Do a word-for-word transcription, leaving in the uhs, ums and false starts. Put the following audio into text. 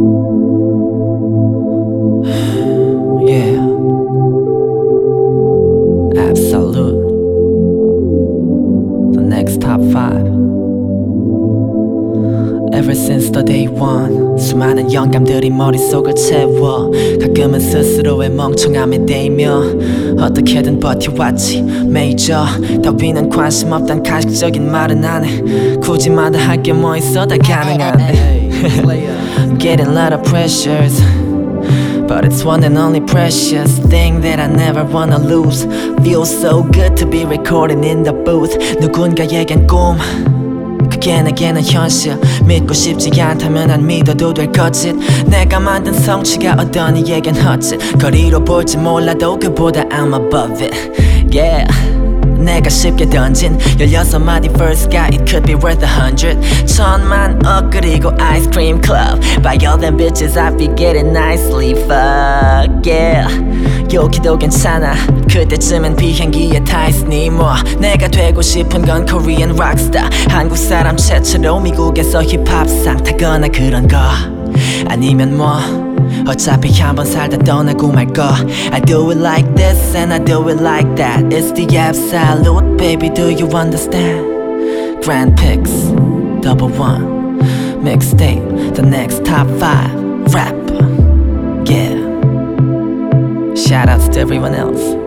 Yeah, absolute. The next top five. Ever since the day one, 수많은 영감들이 머릿속을 채워. 가끔은 스스로의 멍청함에 대며 어떻게든 버텨왔지. 메이저 따위는 관심 없단 가식적인 말은 안 해. 굳이 말을 할 게 뭐 있어 다 가능한데. Getting a lot of pressures, but it's one and only precious thing that I never wanna lose. Feels so good to be recording in the booth. 누군가에겐 꿈, 그게 내게는 현실. 믿고 싶지 않다면 안 믿어도 될 거짓. 내가 만든 성취가 어떤 이에겐 헛짓. 거리로 볼지 몰라도 그보다 I'm above it. Yeah, 내가 쉽게 던진 열여섯 마디 verse 가 it could be worth a hundred. 천만 억 그리고 ice cream club. By all them bitches I be getting nicely fucked. Yeah, 여기도 괜찮아. 그때쯤엔 비행기에 타 있으니 뭐. 내가 되고 싶은 건 Korean rockstar. 한국 사람 최초로 미국에서 힙합상 타거나 그런 거 아니면 뭐 어차피 한번 살다 떠나고 말거. I do it like this and I do it like that. It's the absolute, baby, do you understand? Grand Picks, double one mixtape, the next top five rap. Yeah, shout outs to everyone else.